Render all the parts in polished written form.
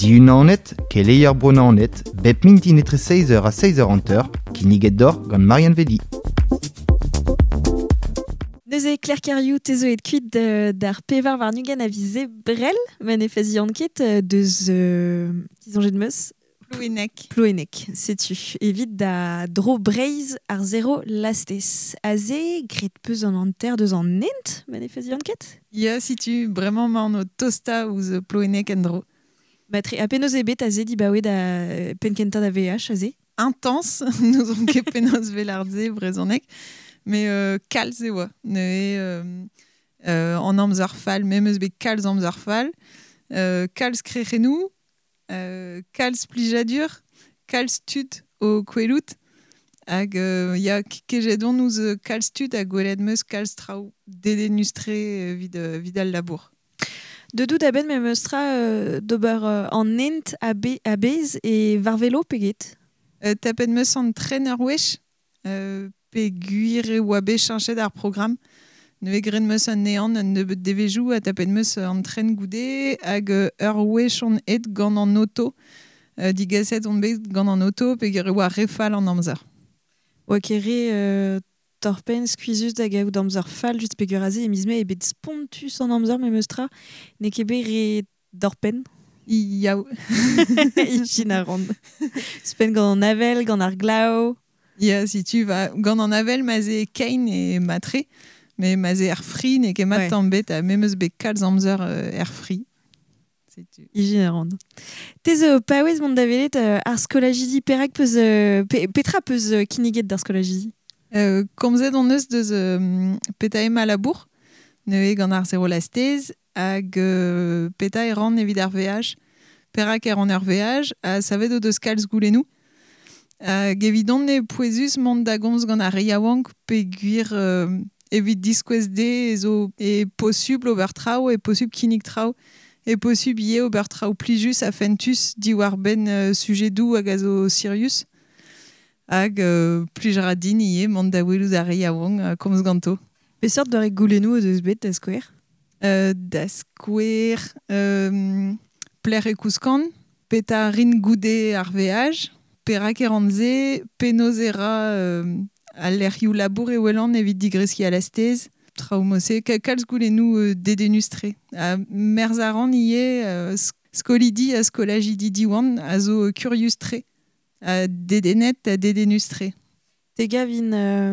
Diunanet, Keleier Bonanet, Bep Minti netre 6h à 6h qui niget d'or gant Marianne Vedi. Neuze Claire Cariou tezo et kuit d'ar pevar war nugen a vize brel, men e fez yanket deus tizonjet de meus. Plouenec, sais-tu. Évite da dro breiz ar zéro lastez. Aze, gret peus an anter deus an nent, men e fez yanket? Ya, si tu vraiment m'en au tosta ou the plouenec en dro. Matre, a penaos ebet aze di baouet da penkenta da VH, aze? Intense, nous on ket penaos velardze brezhonnek. Mais kalz e oa. En amzer fall, memeus bet kalz amzer fall. Kalz krechenou, kalz plijadur, kalz tud o kwelout. Hag ya kejedon nous kalz tud hag gwelet meus kalz trao dedenustre vid al labour. De dout aben memeus tra d'ober an nent a bez e varvelo peget? Tapet meus an trainer wech, pe guir e oa bet chanchet ar program. Ne gren meus an nean an nebeut devejou a tapet meus an tren goude hag ur wech on et gant an auto. Digaset on bet gant an auto pe gire oa refal an amzer. Oa kere torpen skuizus da gaout amzer fall just pe guraze e mizme e bet spontus an amzer memeus tra ne ket bet re dorpen? Yaou. Ichin a rand. Spen gant an avel, gant ar glau. Ya, si tu vas gant an avel maze kein e matre, mais maze er fri ne ket mat tambet a memeus bet kalz amzer er fri. Ichin a rand. Tez paouez mont da velet ar skolajidi perak peus petra peus kiniget d'ar skolajidi? Komzet on eus deus petaem a labour, ne gant ar zero lastez, hag peta e ran evit ar VH, perak e ran ar VH, a savet o deus kalz goulenou. Gevidon ne poezus mont da gomz gant ar yaouank pe guir evit diskouez de zo e posub ober trao e posub kinik trao e posub ie ober trao plijus a fentus di war ben sujedou hag a zo Sirius hag plijara din ie mont da welouz ar yaouank komz ganto. Pe sort d'ar goulenou o deus bet da skouer? Da skouer pler e kouskan, peta rin goude ar VH, perak e ranze, penozera a l'erioù labour e welan evit digreski a lastez, traumose, kalz goulenou dedenustre. Merz a ran ie skolidi a skolajidi diwan a zo kuriustre, a dedenet a dedenustre. Te gavin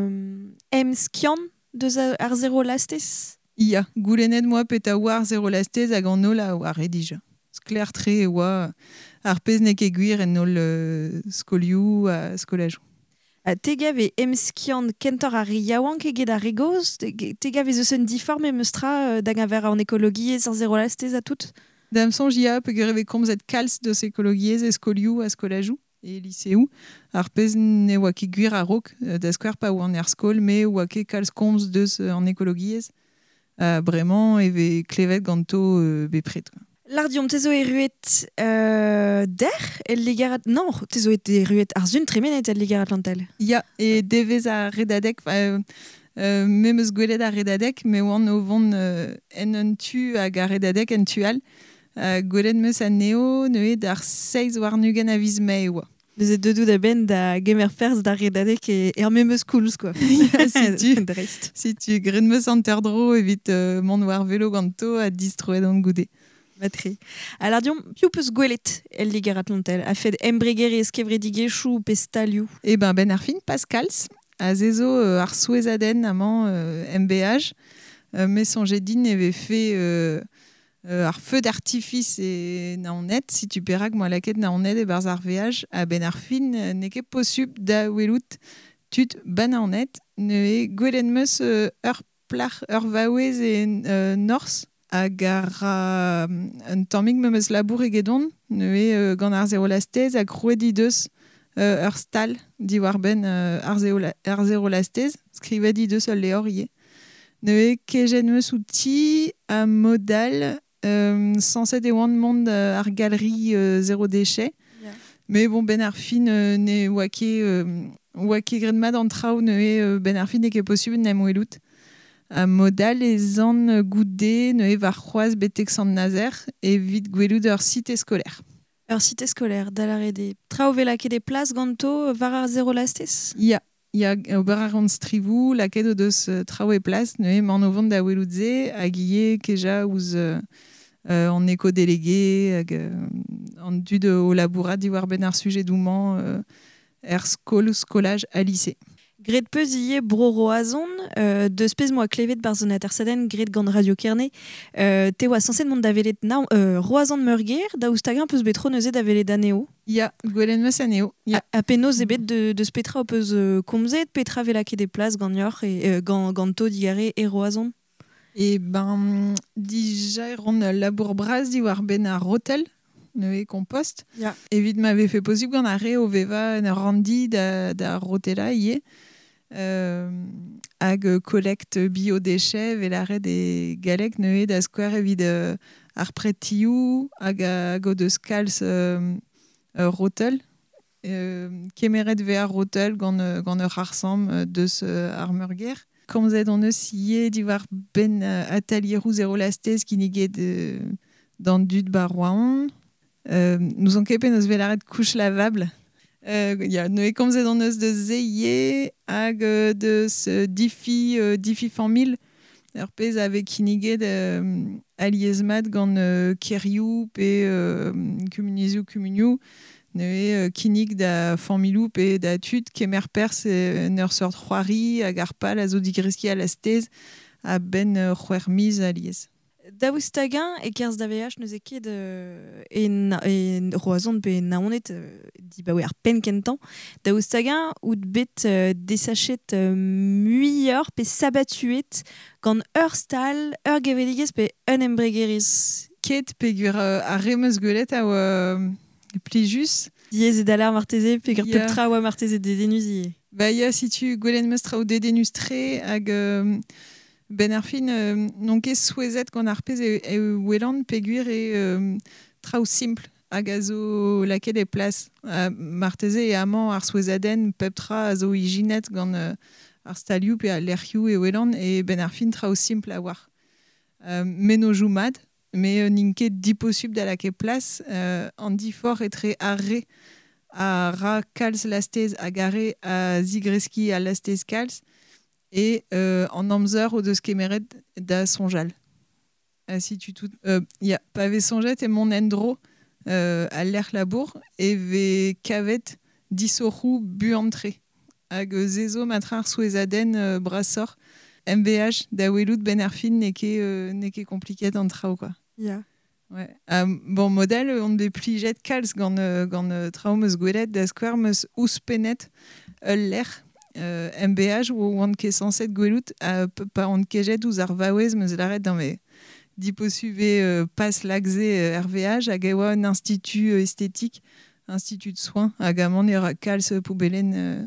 emskian deus ar zero lastez? Ya, goulenet moa peta war zero lastez hag an nol a war edija. Skler tre e oa ar pez ne ket gwir en nol skolioù a skolajou. Te gav e emskian kentor ar yaouank eget ar regoz? Te gav e zeus un diform e meus tra d'ag aver an ekologiez ar zero lastez a tout? Dam sonj ya pe gereve komzet kalz deus ekologiez e skolioù a skolajou e liseoù. Ar pez ne oa ket gwir a rok da skwer pa oan er skol, me oa ket kalz komz deus an ekologiez. Bremañ eve klevet ganto bepret. Lardiom, tezo e ruet der el ligarat... Non, tezo e ruet ar zun tremenet el ligarat lantel. Ya, e devez a redadek, memeus gwelet a redadek, me oan o vont en un tu hag a redadek en tual. Gwelet meus a neo, neuet ar 6 war nugen a viz me oa. Deus e dedou da ben da gemer ferz da redadek er memeus koulz, quoi. Si tu gren meus an terdro evit mont war velo ganto a distroet an goude. Matre. Alors, diom, piou peus gwelet el ligarat lantel? A fed embreger e skevredigechou pe stalioù? E ben ar fin pascals, a zezo ar souezaden amant MBH, me sonjet din eve fe ar feu d'artifice e naonet, si tu perak moa laket naonet e barz ar VH, a ben ar fin ne ket posub da welout tut ban naonet, ne e gwelet meus ur plar, ur vaouez e nors, hag ar un tammig memeus labour egedon, ne gant ar zero lastez hag rouedi deus ur stal di war ben ar zero lastez, skrivet di deus ul lehor ie. Ne kejet meus outi a modal sanset e oan mont ar galerie zero déchet. Yeah. Me bon ben ar fin ne oa ket gren mat an traoù ne ben ar fin ne ket posub ne moelout. Modal ez an goude ne var c'hoaz betek sant nazer evit gwelout ur site skolaire. Cité scolaire, Dalarede. Traovela des places ganto varar zéro lastes. Ya, oberar an strivou, laket o deus trao e plas, ne man o vant da weloudze, hag ie keja ouz an éco-délégué, hag an dud o labourat diwar ben ar sujet douman skolaj a lycée. Gret peus ie bro roazon, deus pez moa klevet barzonet ar saden gret gant Radio Kerne, te oa sanset mont da velet roazon meurger, da oustagan peus betro neuze da velet aneo. Ya, gwelen meus aneo. A penoz ebet deus petra o peus komzet, petra vela ket de plas gant yor, ganto digare e roazon. Et ben, dija ron labour braz diwar ben ar rotel, ne compost. Ja. Evit m'avait fait possible gant ar re o veva en randi da rotela ie. Hag collecte biodéchets velare des galek neue da square evit ar pretiou hag o deus kalz rotel kemeret ve ar rotel gant ur arsam deus ar meurger. Komzet on eus ie diwar ben atelierou zéro lastez ki niget dans dud bar roaon. Nous on kepen eus velaret couche lavable. Ne komzet on eus de zeie hag deus difi famil ur pez avec kiniget aliezmat gant kerioù pe kumunizioù ne kinig da familou pe da tud kemer pers neur sort c'hoari hag ar pal a zo digreski a lastez a ben c'hwermiz a liez. Daoustagan e kerz da VH neus e ket roazon pe naonet di ba ar pen kentan. Daoustagan out bet desachet muior pe sabatuet gant ur stal, ur geveligez pe un embregeriz. Ket pe gur a remeus gwelet a plijus. Diez e dalar marteze pe gur pep tra oa marteze dedenuzi. Ba ya, si tu gwelen meus tra o dedenus tre hag ben ar fin non ket souezet gant ar pez e welan peguir traoù simple hag a zo laket e plas marteze e amañ ar souezadenn pep tra a zo ijinet gant ar stalioù pe a lercioù e welan e ben ar fin traoù simple a war. Men o jou mad, me n'in ket diposub da laket plas an difor etre arre a ra kalz lastez hag arre a zigreski a lastez kalz et en amzer o deus kemeret da sonjal. Si tu tout ya pave sonjet e mon endro a l'er labour e ve kavet disorou buantre hag zezo matra ar souezadenn brasor MBH da welout ben ar fin ne ket kompliket an trao quoi. Ya. Ouais. Bon modèle on be plijet kalz gant trao meus gwelet da skouer meus ouspenet l'er MBH ou on ket sanset gwelout pa on kejet ouz ar vaouez meus laret dans mes diposuve pas lagze RVH hag ewa un institut esthétique, institut de soins hag amant era kalz poubelen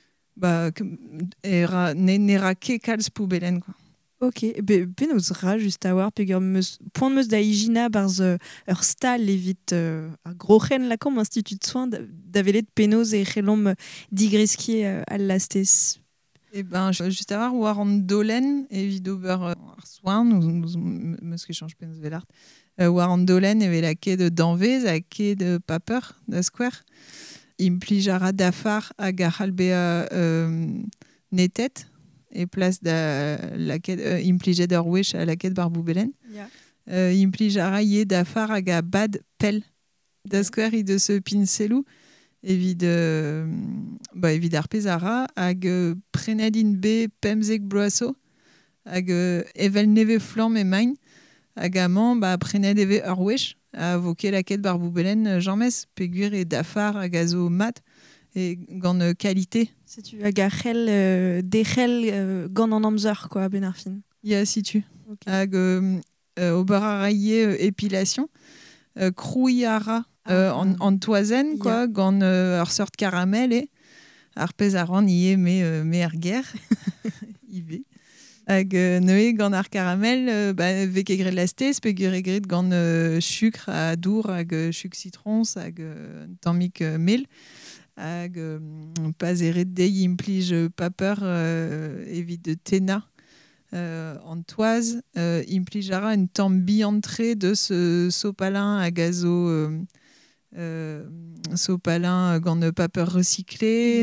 ne ra ket kalz poubelen quoi. Ok, ben eus ra just a war peogwir poan meus da higina barz ur stal evit ar groc'hen lakom institut de soins da velet penoz e c'hellom digreski al lastez. Et ben juste a war an dolen evit ober ar soin meus ket chanj penaos velart war an dolen e vela ket danvez a ket paper da skouer implijara dafar hag ar c'halbea netet et place da laket implijet ur wech a laket bar boubelen. Yeah. Implijara ie dafar hag a bad pel da skouer i deus pinselou evit ar pez a ra hag prenet in be pemzek bloaso hag evel neve flam e main hag amañ prenet eve ur wech a vo ket laket bar boubelen jammez peguir e dafar hag a zo mat et gant qualité. Si tu hag ar c'hell dechel gant an amzer quoi ben ar fin. Ya, si tu. Okay. Hag ober a raie épilation krouiara en toazen quoi gant ur sort caramel e ar pez a ran ie me er ger ive hag neue gant ar caramel ve ket gret lastez pe gur e gret gant sucre a dour hag sucre citrons hag tammik mel hag pas eret dei implij paper evit de tena an toaz implijara un tamm biantre deus sopalin hag a zo sopalin gant paper recyclé,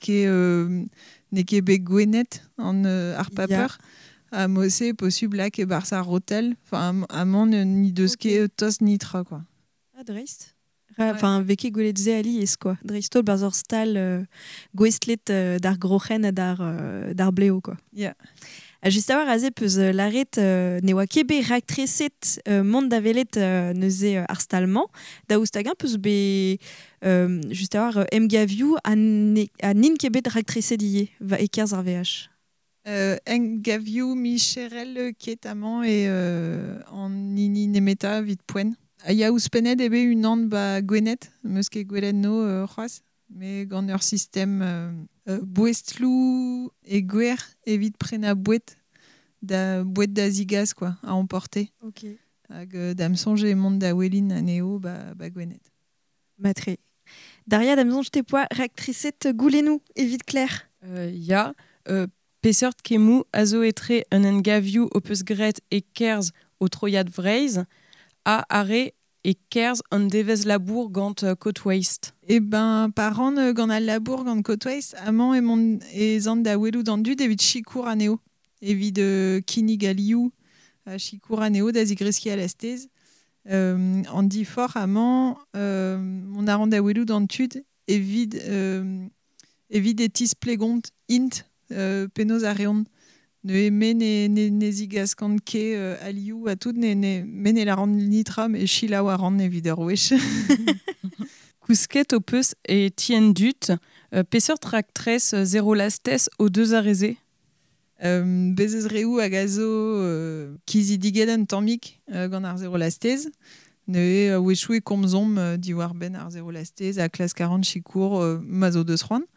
neke bet gwenet ar paper. A mosse possible là que barça rotel, enfin amant ni de ce qui tos nitra quoi. Ah dreist. Enfin veke gweletze ali es quoi. Dreistol barzor stal gwestlet d'ar grochen d'ar bleo quoi. Yeah. Just a war aze peus laret ne oa kebe raktreset mont da velet neuze ar stalman, da oustagin peus be just a war emgaviou a nin kebet raktreset ie va ekerz ar VH. Engaviou Micherel Kétaman et en nini nemeta vite poen. Ya ouspened ebe une ande ba gwenet, meus ket gwelet no c'hoaz, mais gant ur système bouestlou et gwer evit prena bouet da zigaz quoi, à emporter. Ok. Hag damsonge e mont da welin aneo ba gwenet. Matre. Daria damsonge te poa raktreset goulenou evit clair. Ya Pesert kemou azo etre un engaviou opus gret e kerz o troiad vreiz, a are e kerz an devez labour gant côte ouest. Eh ben, par an gant al labour gant côte ouest, amant e zant da welou d'an dud evit chikour aneo. Evit kinig aliou a chikour aneo da zigreski al astez. An di for amant, mon aran da welou d'an tud evit etis plegont int penaos a reont. Ne ne zigaz kant ke aliou a tout ne la rand nitra me chila a rand evit ur wech. Kousket o peus e tien dut, peseur traktres zéro lastès o deus a reze. Bezez reou hag a zo kizidiget an tammik gant ar zéro lastez. Ne wechou e komzom diwar ben ar zéro lastez a klas 40 chikour ma zo deus c'hoant.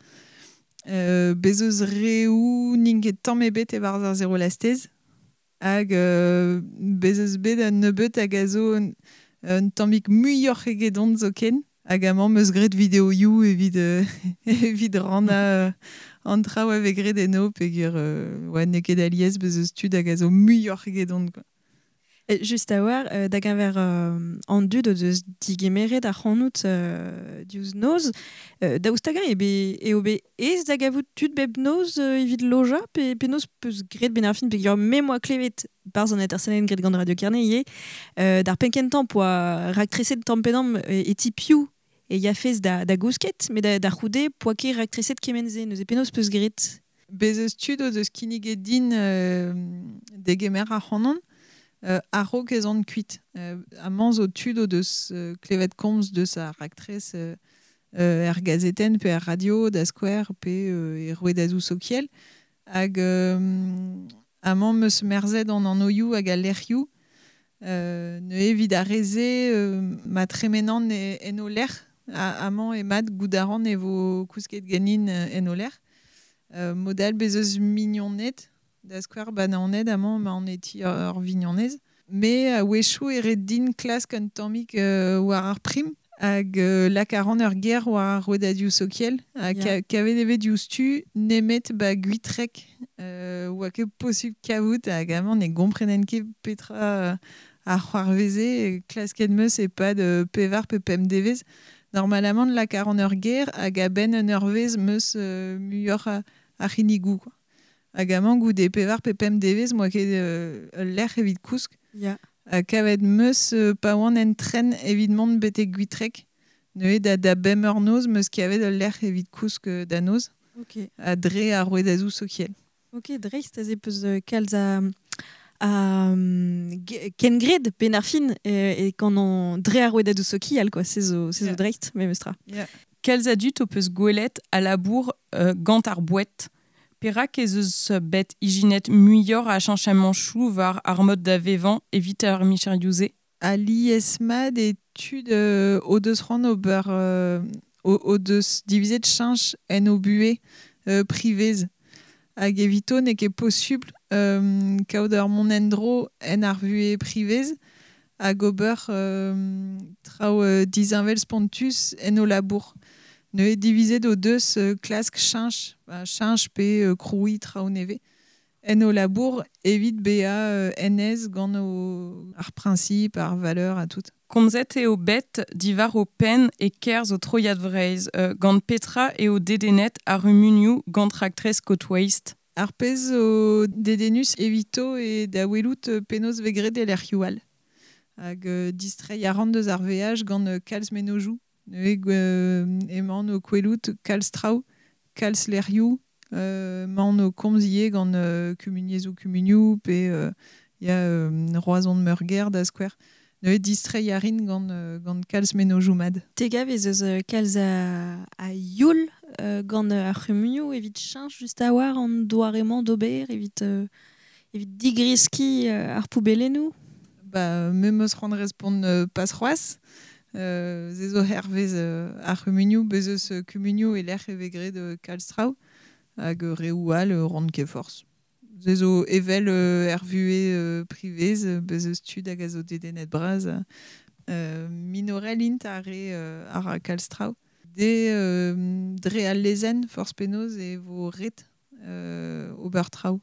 Bezeus reou ninket tamm ebet e barz ar zéro lastez hag bezeus bet an nebeut hag a zo un tammik muioc'h egedont zo ken hag amañ meus gret vidéo you evit rana an traoù ave gret eno peogwir neket aliez bezeus tud hag a zo muioc'h egedont quoi. Just a war, da gaver an dud o deus digemeret ar c'hannout diouz noz, da oustagan eo be ez da gavout tud bep noz evit loja, pe noz peus gret ben ar fin, pe gyor memoa klevet barz an etersenen gret gant Radio Kerneie, d'ar penkentan poa raktreset tampedam eti piou e ya fez da gousket, me da c'houde poa ket raktreset kemenze, neuze pe noz peus gret. Bezeus tud o deus kiniget din degemer ar c'hannon, arro kezant kuit. Amant zo tud o deus klevet komz deus ar raktrez er gazeten pe ar radio da skwer pe e rouedazou sokiel. Hag amant meus merzet an oioù hag al lerioù. Ne evit a reze ma tremenan en o ler. Amant e mat goudaran e vo kousket ganin en o ler. Modal bezeus mignonnet. Da skwer bananed amant ma an eti ur vignonez. Me a wechou e red din klas kant tammik war ar prim hag lakaran ur ger war ar rouedadioù sokiel. Kavet evet diouz tu nemet ba guitrek oa ket posib kavout hag amant ne gomprenen ket petra ar c'hoar veze klas ket meus e pad pevar pe pem devez. Normalement lakaran ur ger hag a ben un ur vez meus muioc'h a c'hinigou quoi. Hag amant goude pevar pe pem devez moa ket l'er evit kousk. Kavet meus pa oan en tren evit mont bete guitrek. Ne da bem ur noz meus kavet l'er evit kousk da noz. Ok. A dre a rouedazou sokiel. Ok, dreist ez peus kalz a ken gred ben ar fin e kan an dre a rouedazou sokiel quoi, se zo dreist me meustra. Kalz a dut o peus gwelet a labour gant ar bouet. Perak ez eus bet ijinet muioc'h a chanchamanchou var ar mod da vevan evit ar micheriouse. Ali esmad e tud o deus ran ober o deus divizet chanch en o bue privez. Hag evito ne ket possible kaout ur mon endro en ar vue privez hag ober traoù dizinvel spontus en o labour. Ne e divizet o deus klask chanch pe kroui traoù neve en au labour évite BA NS gant ar principe, ar valeur à tout. Komzet eo bet divar o pen e kerz o troiad vreiz, gant petra eo dedenet ar rumuniou gant tractrez kotwaist. Ar pez o dedenus evito e da welout penos vegret el er youal. Hag distrei a ran deus ar veaj gant kalz menojou. Emañ o kwelout kalz trao, kalz lerioù, man o komzie gant kumuniezou kumuniou, pe ya roazon de meurger da skwer. Distrei a rin gant kalz menojou mad. Tegav ez eus kalz a youl gant ar rumuniou evit chanj just a war an doaremañ d'ober evit digriski ar poubellennou. Même eus ran respond pas c'hoaz. Zezo hervez ar rumuniou bez eus kumuniou e l'er evegret kalz trao hag reoual rand ket forz. Zezo evel ervue privez bez eus tud hag a zo dedenet braz minorel int ar kalz trao. Dre al lezen forz penoz e vo ret ober trao.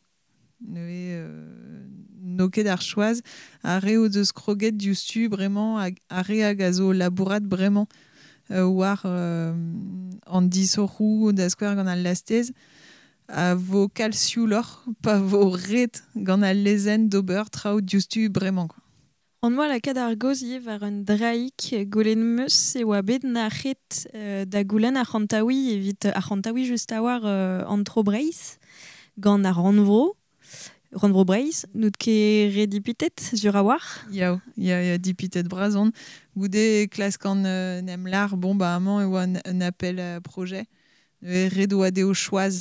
Noket ar choaz a re o deus kroget diustu bremañ a re hag a zo labourat bremañ war an disorou da skwer gant al lastez a vo kalsiou lor pa vo ret gant al lezen d'ober trao diustu bremañ. An moa lakad ar goz ie war un draik golen meus e oa bet na ret da goulenn ar c'hantaoui evit ar c'hantaoui just a war an tro breiz gant ar ranvro breiz, nout ket re dipitet sur a war. Ya dipitet brazon. Goude klask an nem lar, amañ e oa un appel à projet. Re doa deo choaz.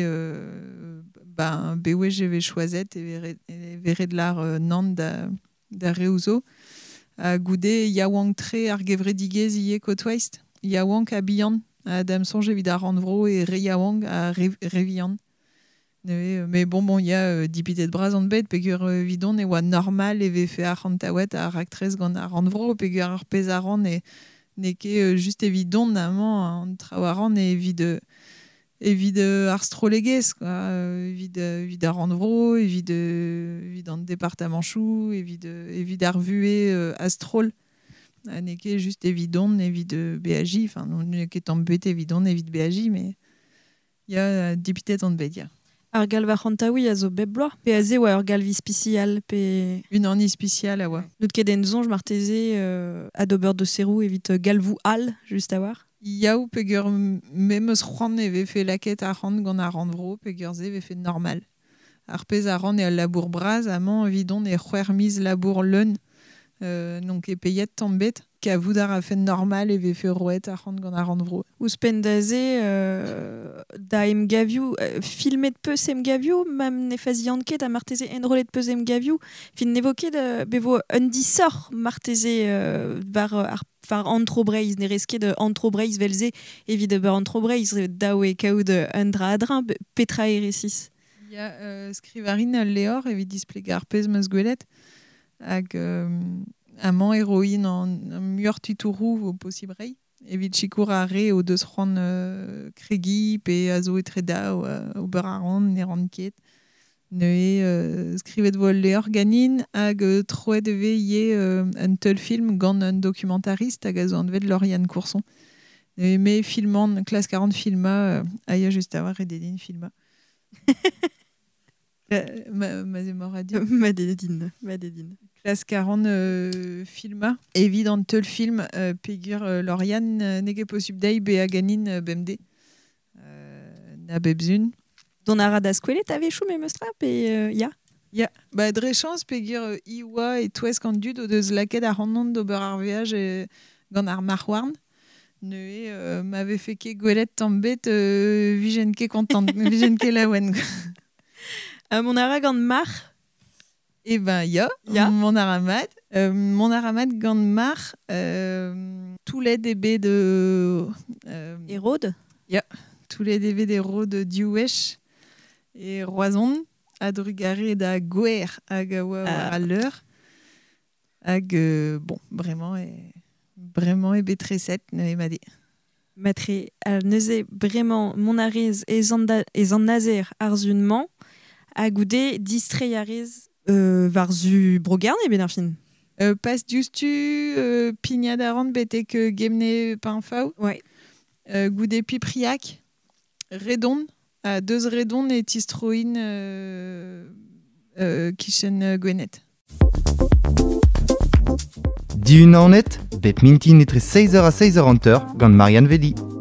Bewe je ve choazet e vere de lar nan da reouzo. Goude yaouank tre ar gevredigez ie kotwaist. Yaouank a bihan. Adam sonje vid ar ranvro e re yaouank a revihan. Mais bon, y a dipitet braz an bet, pegur vidon e oa normal e vefe ar c'hantaouet ar actrez gant ar ranvro, pegur ar pez ar ran e ne ket just evidon amañ an trao ar ran e vid ar strolegez, vid ar ranvro, vid an departamanchou, vid ar vue astrol. Ne ket just evidon vid BAJ, enfin, ne ket an bet evidon vid BAJ, mais y a dipitet an bet, ya. Ar galva c'hantaoui a zo bep bloaz. Pe a ze oa ur galvi spécial, pe... Une anni spéciale, a oa. Nout ket en zonj marteze a d'ober de serou evit galvou al, just a war. Yaou pegur mem eus c'hoant e vefe laket a ran gant ar ranvro, pegur ze vefe normal. Ar pez a ran e al labour braz, amañ evidon e c'hwer miz labour leun, donc e peiet tambet, ka voudar a fait normal e vefe roet a ran gant ar ranvro. Ouz pen da ze da em gavioù, filmet peus em gavioù, mam ne faziant ket a marteze enrolet peus em gavioù, fin nevo ket bevo un disor marteze var antrobreiz, ne resket antrobreiz velze, evit ber antrobreiz daou e kaout un dra adrin, petra e resis. Ya skrivarin leor evit displegar pez meus gwelet, hag amañ héroïne en muur tutourou au possibrei. Evit chikour a re o deus c'hoant kregi pe a zo etre da o ber a ran, ne ran ket. Ne skrivet vo leor ganin hag troet eve ie un teul film gant un documentariste hag a zo an vet Lauriane Courson. Me filman, klas 40 filma, aia just a war e dedin filma. Ma zemor a dir. Ma dedin. Klas 40 filma. Evident teul film pegur Lauriane nege posib dei be a ganin bemde. Na bebzun. Don a rad a skwelet a vechou me meustra pe ya. Ya, dre chans pegur iwa e touez kant dud o deus laket a rannon d'ober ar veaj gant ar marwarn. Ne ma vefe ket gwelet tambet vijen ket kontant, vijen ket laouen. Mon ara gant mar. Ya. Mon aramat. Mon aramat gant mar toulet ebe de... Erod. Ya, toulet ebe de rod diouech e roazon a drugare da gwer hag a oa a l'heure. Hag, bremañ e betreset ne ma de. Matre al neuze bremañ mon arez ez an nazer ar zunman a goude distreiarez varzu brogern e benarfin. Pas justu pignadaran betek gemne pinfau. Ouais. Goude pipriac, redon, à 2 redon et tistroin kichen gwenet. Di unanet, bep mintin etre 6h à 6h gant Marianne Vedi.